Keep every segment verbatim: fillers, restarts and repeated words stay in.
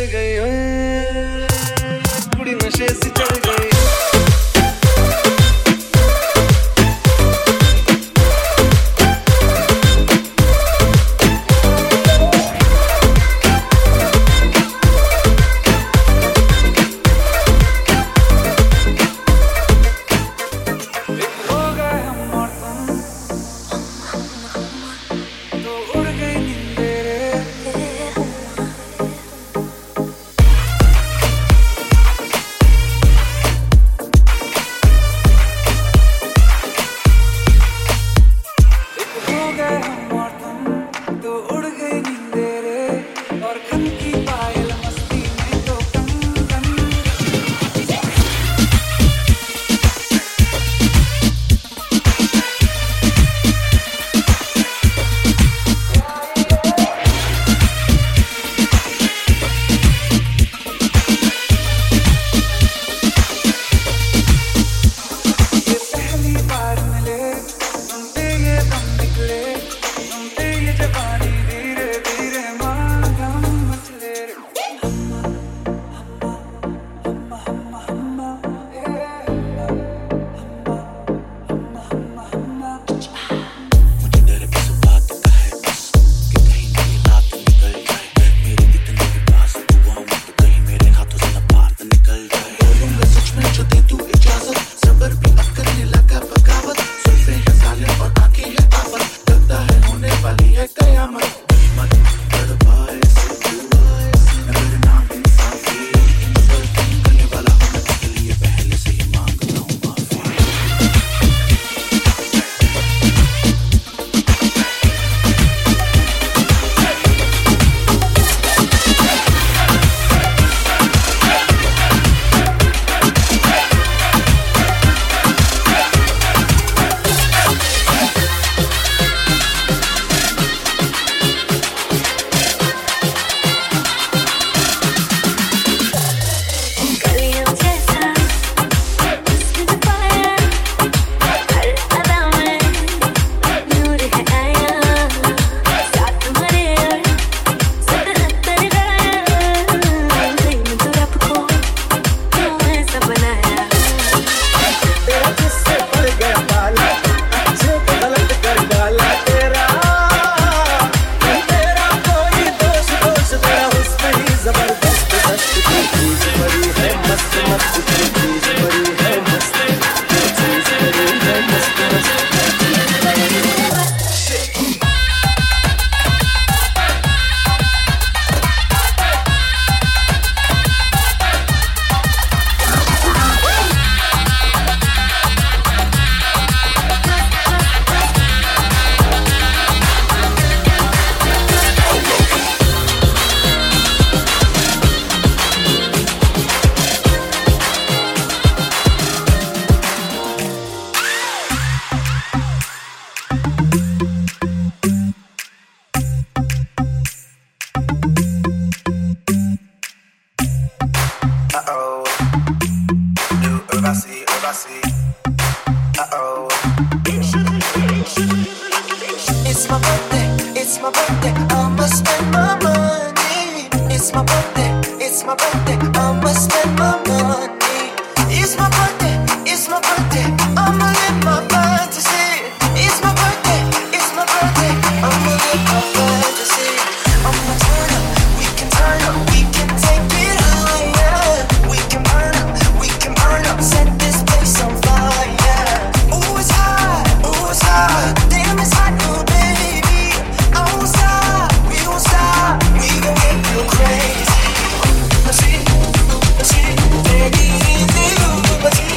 गई है, कुड़ी नशे से चढ़ गई। It's my birthday, it's my birthday, I'ma spend my money. It's my birthday, it's my birthday, I'ma spend my money. It's my birthday, it's my birthday, I'ma live my fantasy. It's my birthday, it's my birthday, I'ma live my fantasy. I'ma turn up, we can turn up, we can take it higher. We can burn up, we can burn up, set this place on fire. Ooh, it's hot, ooh, it's hot, damn, it's hot, ooh, baby. I won't stop, we won't stop, we gon' get real crazy. Let's see, let's see, take it easy, let's see.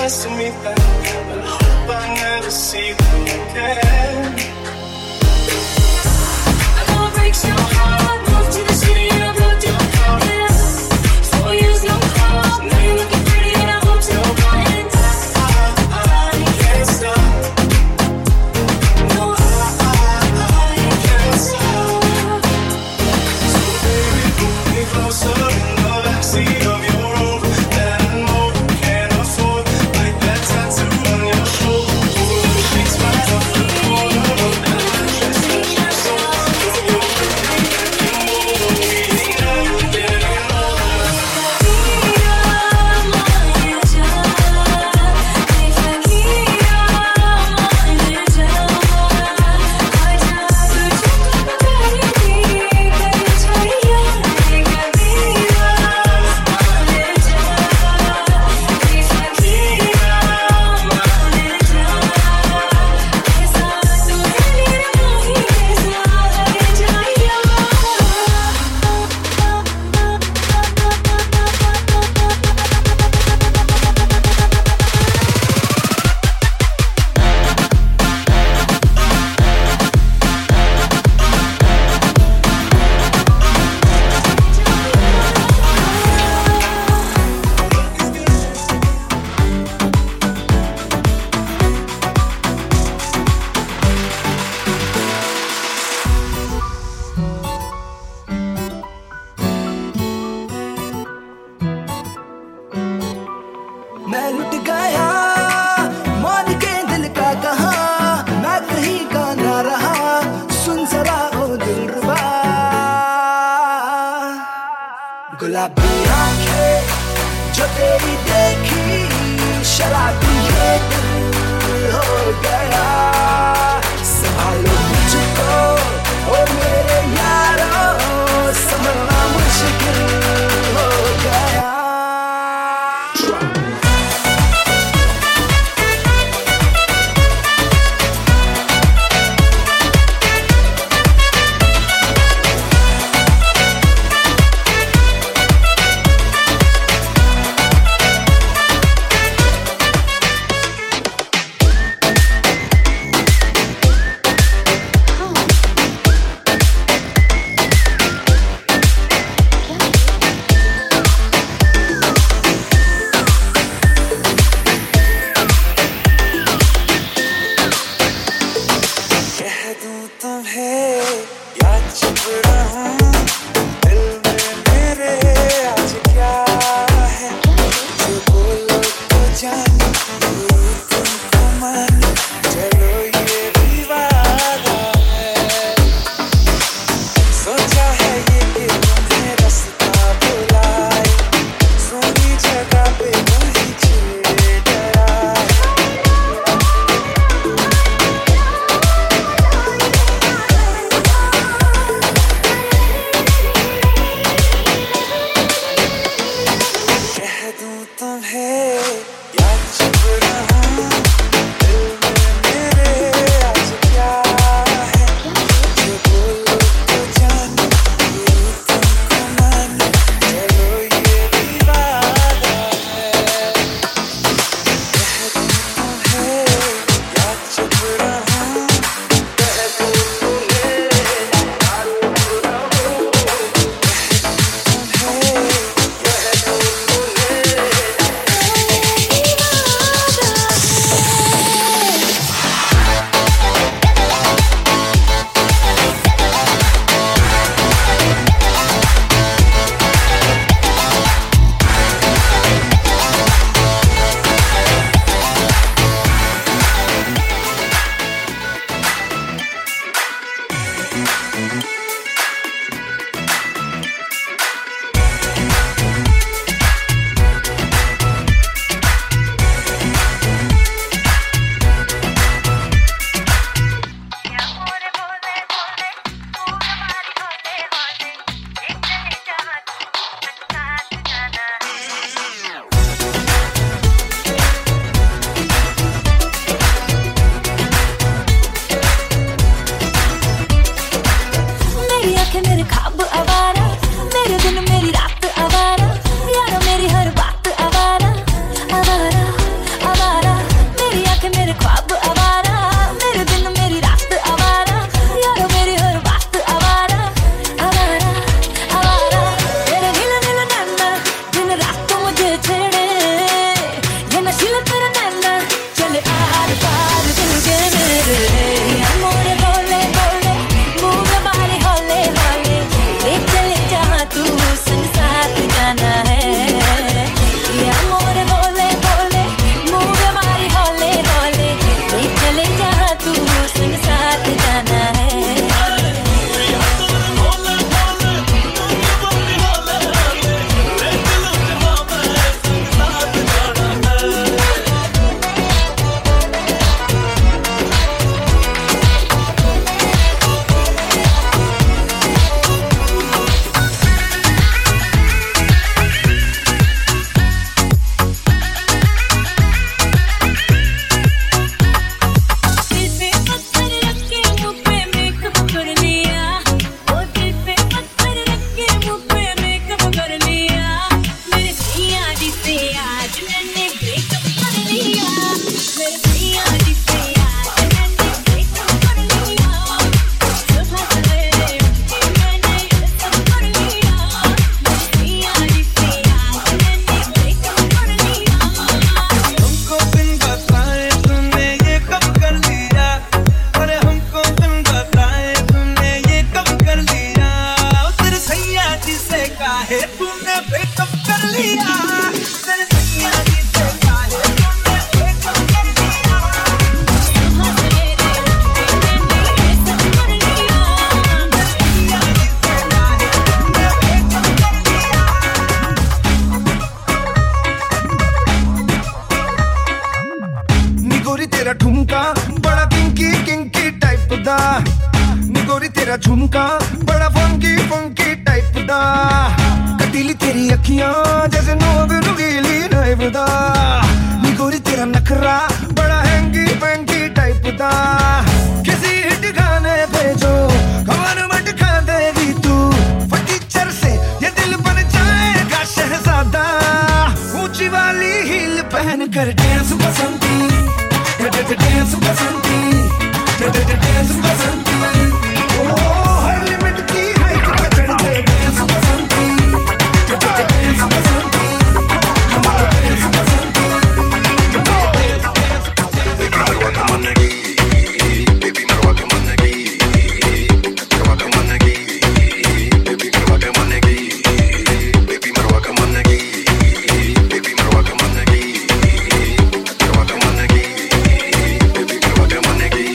nice to meet them, but I hope I never see them again. I know it breaks your heart. Moved to the city and I broke your heart. Yeah. Four years no calls. Now you're looking pretty and I hope to find. I, I, I can't stop. No, I, I, I can't stop. So baby, pull me closer in the backseat of your Rover that I know you can't afford. Like that tattoo on your shoulder. Pull the sheets right off the corner of that mattress that you sold. Know you're pretty and you know we ain't never getting older. मैं लुट गया मान के दिल का कहा मैं कहीं का ना रहा सुन जरा ओ दिलरुबा गुलाबी आंखें जो तेरी देखी शराबी ये दिल हो गया संभालो मुझको ओ मेरे यारो संभलना मुश्किल हो गया नशीला तेरा नैना चले आर पार दिल के मेरे मोरे बोले बोले मुंह में मारे हौले हौले ले चले जहाँ तू संग साथ जाना है या मोरे बोले बोले मुंह में मारे हौले हौले ले चले जहाँ तू संग साथ जाना है झुमका बड़ा फंकी फंकी टाइप दा कटीली तेरी अखियां जैसे नोब रुगीली नाइफ दा नी गोरी तेरा नखरा बड़ा हैंगी फैंकी टाइप दा किसी हिट गाने पे जो कमर मटका देगी तू फटीचर से ये दिल बन जाएगा शहजादा ऊंची वाली हील पहन कर dance Basanti dance Basanti dance Basanti हर लिमिट की हाइट पे चढ़ गए डांस बसंती डांस बसंती हमारा डांस बसंती मरवा का मन की बेबी मरवा का मन की मरवा का मन की बेबी मरवा का मन की बेबी मरवा का मन की बेबी मरवा का मन की मरवा का मन की बेबी मरवा का मन की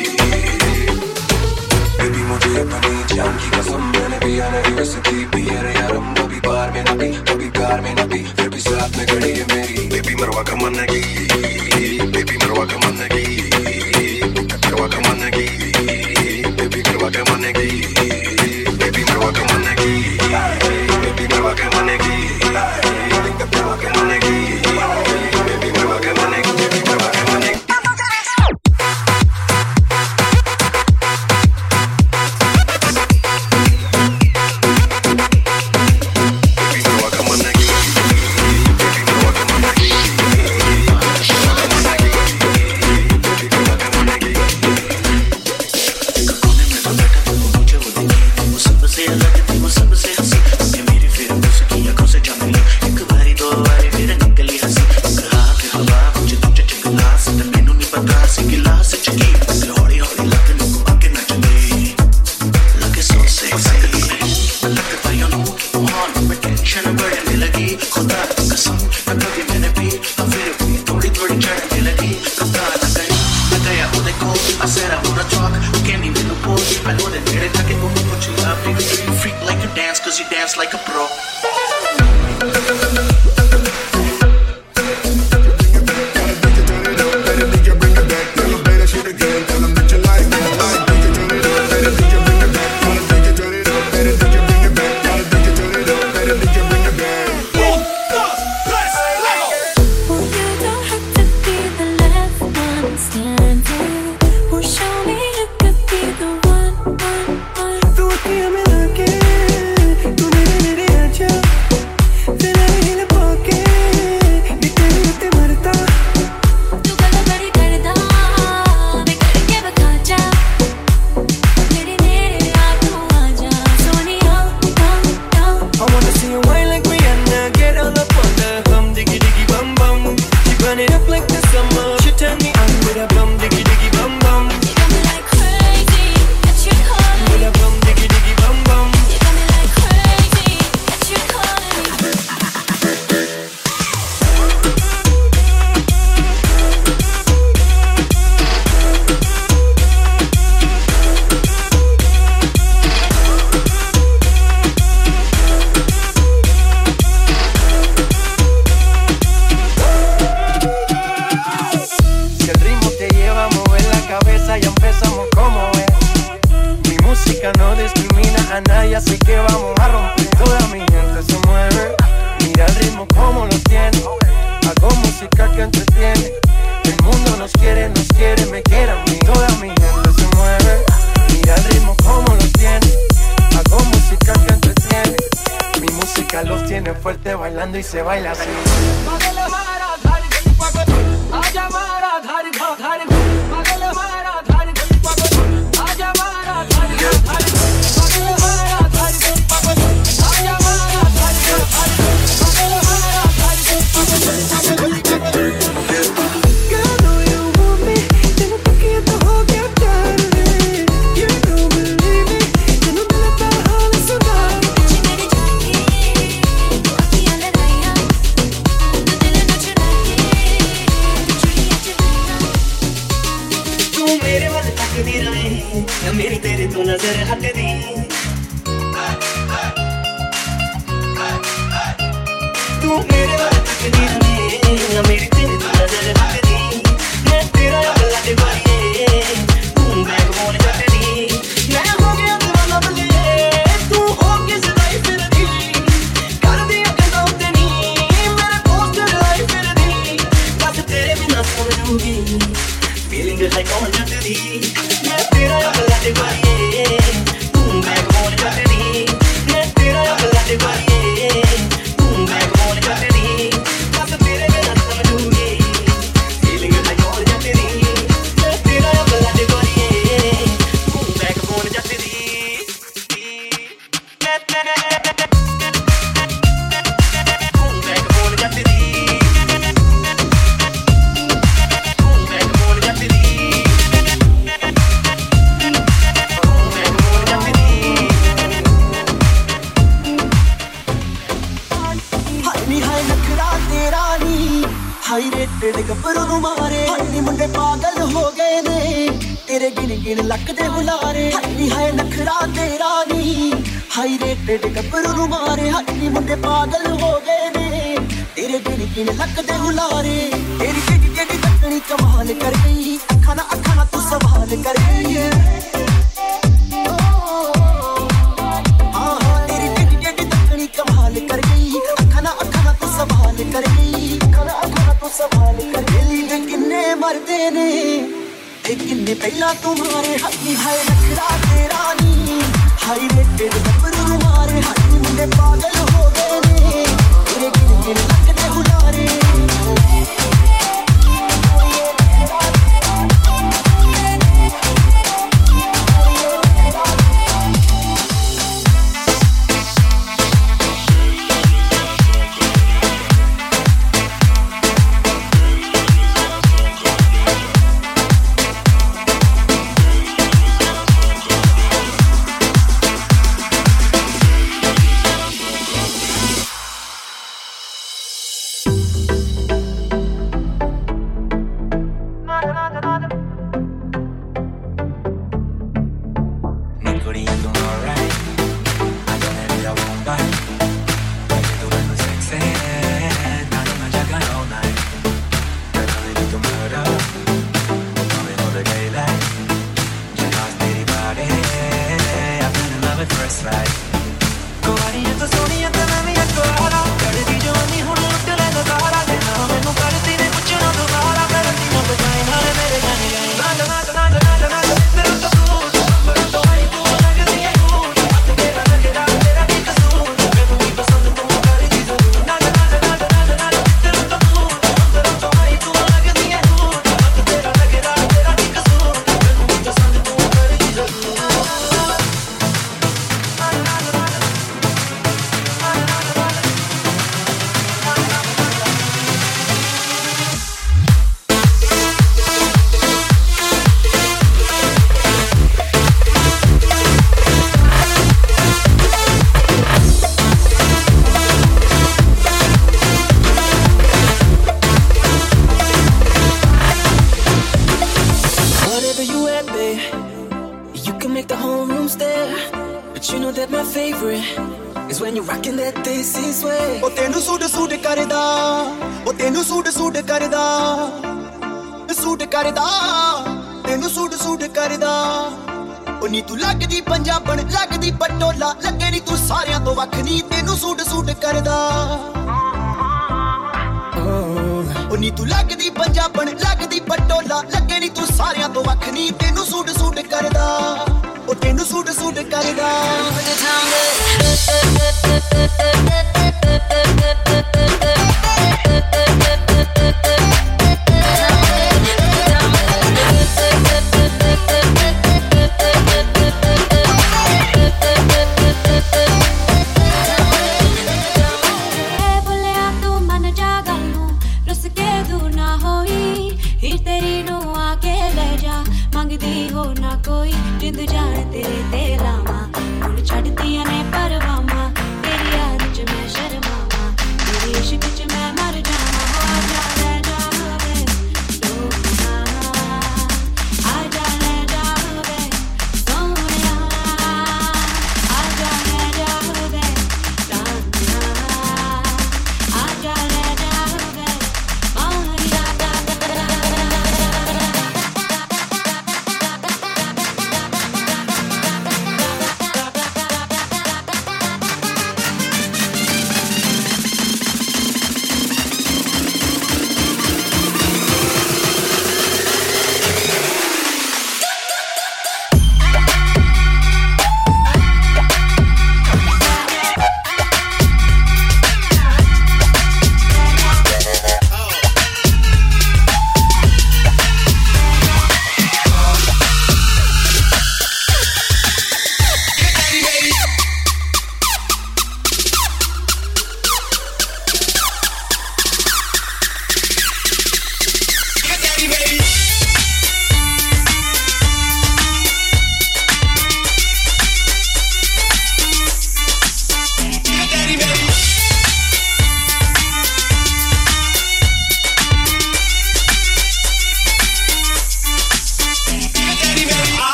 बेबी मुझे अपनी जान की कसम मैंने पिया नहीं वैसे पिया रे यारम कभी बार में न पी कभी कार में न पी फिर भी साथ में खड़ी है मेरी बेबी मरवा का मन की बेबी मरवा का मन की मरवा का मन की बेबी मरवा का मन की बेबी मरवा का मन की बेबी मरवा का मन की मरवा का मन की बेबी मरवा का मन की बेबी मरवा का मन की तू अखियां मिला के तू मेरे मेरे आजा cuando y se baila así. मेरी तेरे तो नजर हट दी तू मेरे वाल तकदीर में मेरी तेरे तो नजर हट दी मैं तेरा अगला दे बारिए तू बैग बोल जट दी मैं हो गया दीवाना बले तू हो के सदाई फिर दी कर दिया कहता उते नी मेरे पोस्टर लाई फिर दी बस तेरे बिना समझूंगी फीलिंग है कौन जट दी मैं तेरा अगला दे बारिए तू बैग बोल जट दी मैं तेरा अगला दे बारिए तू बैग बोल जट दी बस तेरे बिना समझूंगी फीलिंग है कौन जट दी मैं तेरा अगला दे बारिए तू बैग बोल जट दी मैं तेरे तू बैग बोल जट दी हाई रेटेड गब्बरू नु मारे हन्नी मुंडे पागल हो गए ने तेरे गिन गिन लक दे बुलारे हन्नी है नखरा तेरा नी हाई रेटेड गब्बरू नु मारे हन्नी मुंडे पागल हो गए ने तेरे गिन गिन लक दे बुलारे तेरी टिटी टिटी तकनी कमाल कर गई खाना अखाना तू सवाल कर गई हां तेरी टिटी टिटी तकनी कमाल कर गई अखाना अखाना तू सवाल कर गई खाना सवाल कर दिली में किन्ने मरते ने किन्ने पहला तुम्हारे हकी है नखरा तेरा नी हाई रेटेड गब्बरू मारे हकी मुंडे पागल हो गए ने तेरे गिन गिन लगते बुलारे ਉਹ ਤੈਨੂੰ ਸੂਟ ਸੂਟ ਕਰਦਾ ਉਹ ਤੈਨੂੰ ਸੂਟ ਸੂਟ ਕਰਦਾ ਸੂਟ ਕਰਦਾ ਤੈਨੂੰ ਸੂਟ ਸੂਟ ਕਰਦਾ ਉਹ ਨੀ ਤੂੰ ਲੱਗਦੀ ਪੰਜਾਬਣ ਲੱਗਦੀ ਪਟੋਲਾ ਲੱਗੇ ਨੀ ਤੂੰ ਸਾਰਿਆਂ ਤੋਂ ਵੱਖ ਨੀ ਤੈਨੂੰ ਸੂਟ ਸੂਟ ਕਰਦਾ ਉਹ ਨੀ ਤੂੰ ਲੱਗਦੀ ਪੰਜਾਬਣ ਲੱਗਦੀ ਪਟੋਲਾ ਲੱਗੇ ਨੀ ਤੂੰ ਸਾਰਿਆਂ ਤੋਂ ਵੱਖ ਨੀ ਤੈਨੂੰ ਸੂਟ ਸੂਟ ਕਰਦਾ ਉਹ ਤੈਨੂੰ ਸੂਟ ਸੂਟ ਕਰਦਾ फिर तेरी नो आके ले जा मंगदी हो ना कोई जिंद जान तेरे ते लावा हुण छड्डदियां ने परवामा तेरी याद च मैं शर्मावा तेरे इश्क च मैं मर जावां आ जा ले जा वे लोका आ जा ले जा वे सोहणिया आ जा ले जा वे रांझा आ जा ले जा वे माहिया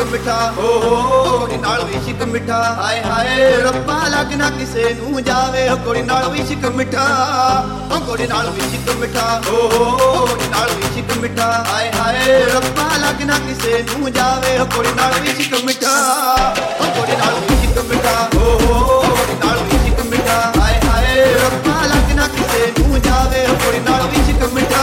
ਮਿੱਠਾ ਓ ਹੋ ਕੁੜੀ ਨਾਲ ਵੀ ਇਸ਼ਕ ਮਿੱਠਾ ਹਾਏ ਹਾਏ ਰੱਬਾ ਲੱਗਣਾ ਕਿਸੇ ਨੂੰ ਜਾਵੇ ਓ ਕੁੜੀ ਨਾਲ ਵੀ ਇਸ਼ਕ ਮਿੱਠਾ ਓ ਕੁੜੀ ਨਾਲ ਵੀ ਇਸ਼ਕ ਮਿੱਠਾ ਓ ਹੋ ਕੁੜੀ ਨਾਲ ਵੀ ਇਸ਼ਕ ਮਿੱਠਾ ਹਾਏ ਹਾਏ ਰੱਬਾ ਲੱਗਣਾ ਕਿਸੇ ਨੂੰ ਜਾਵੇ ਓ ਕੁੜੀ ਨਾਲ ਵੀ ਇਸ਼ਕ ਮਿੱਠਾ ਓ ਕੁੜੀ ਨਾਲ ਵੀ ਇਸ਼ਕ ਮਿੱਠਾ ਓ ਹੋ ਕੁੜੀ ਨਾਲ ਵੀ ਇਸ਼ਕ ਮਿੱਠਾ ਹਾਏ ਹਾਏ ਰੱਬਾ ਲੱਗਣਾ ਕਿਸੇ ਨੂੰ ਜਾਵੇ ਓ ਕੁੜੀ ਨਾਲ ਵੀ ਇਸ਼ਕ ਮਿੱਠਾ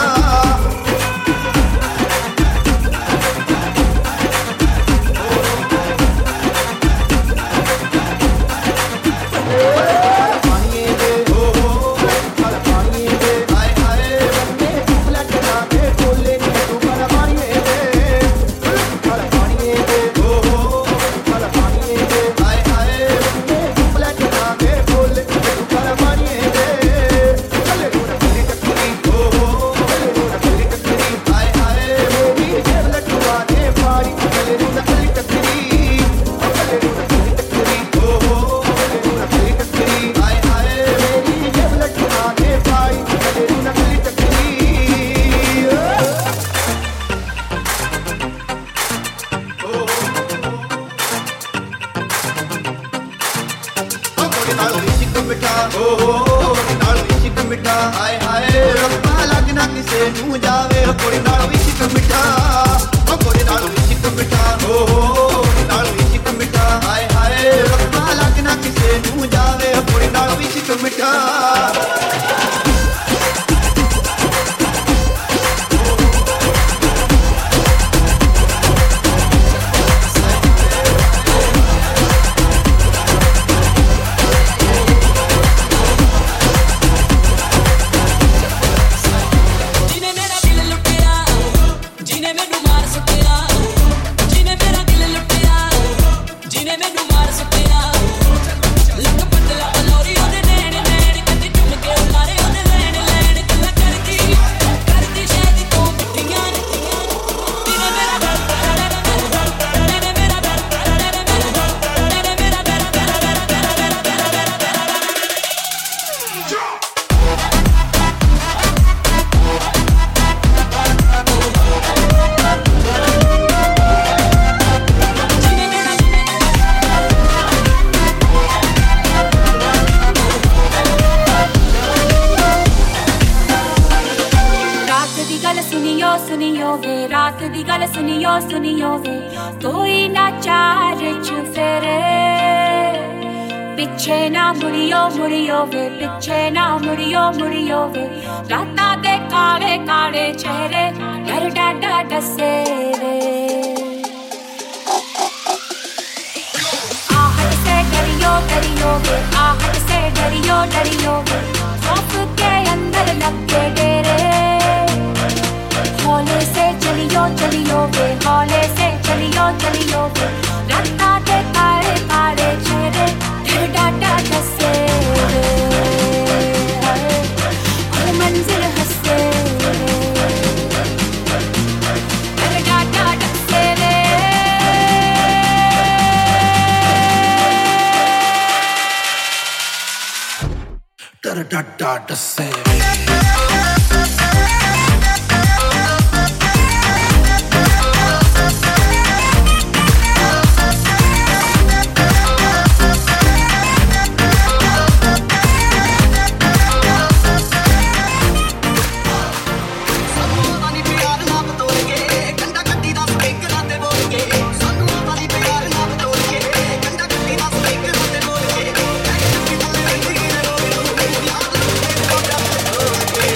Hey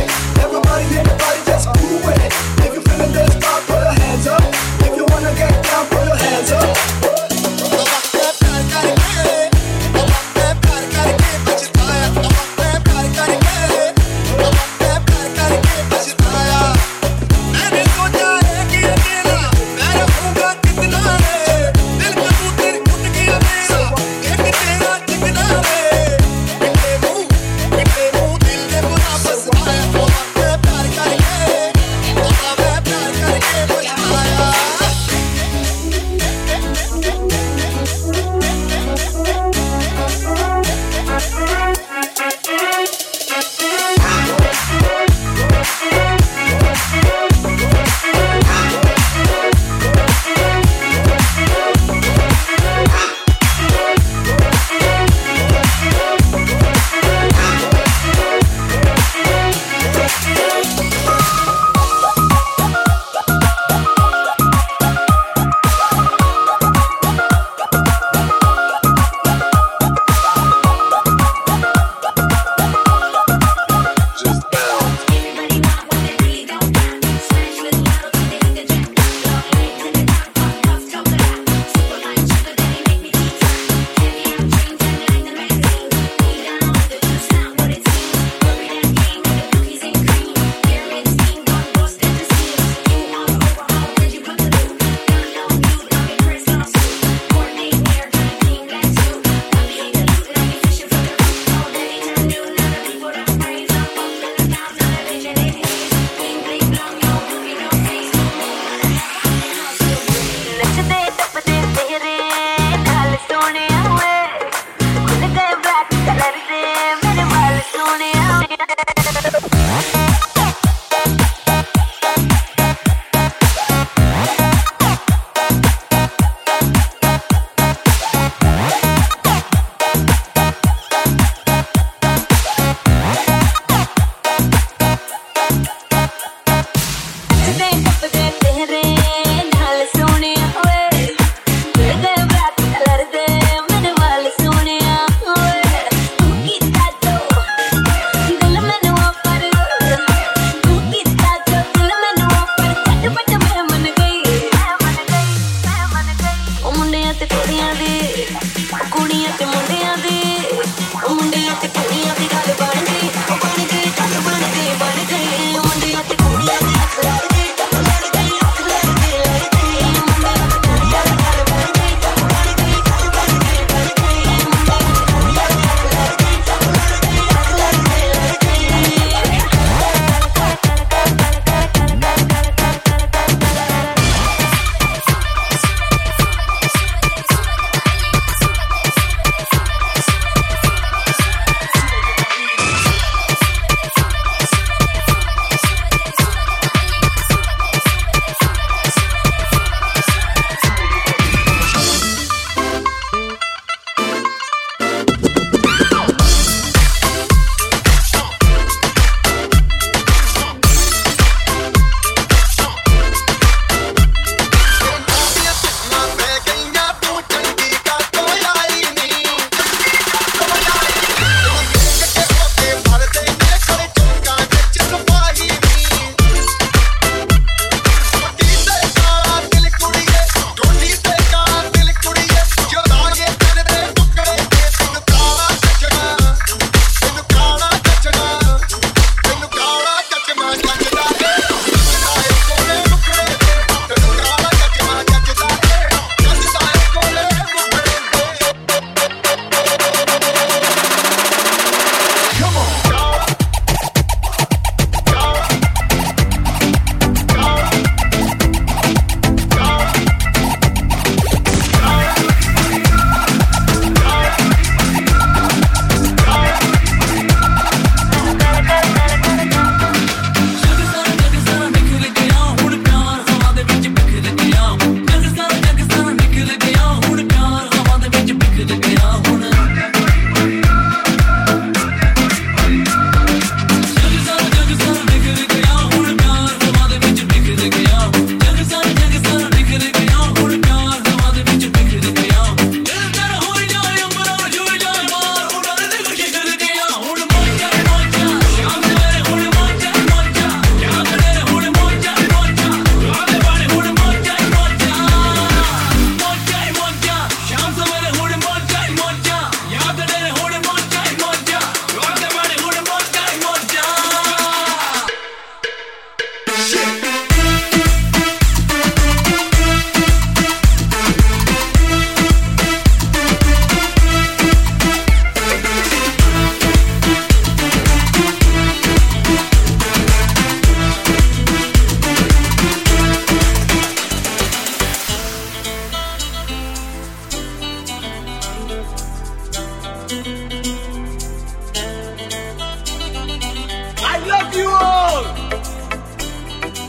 Everybody in the party just move with it. If you're feeling this vibe, put your hands up. If you wanna get down, put your hands up.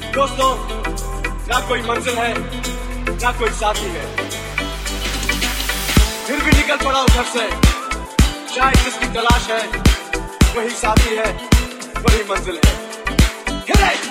दोस्तों, ना कोई मंजिल है, ना कोई साथी है, फिर भी निकल पड़ा उधर से। शायद जिसकी तलाश है वही साथी है, वही मंजिल है।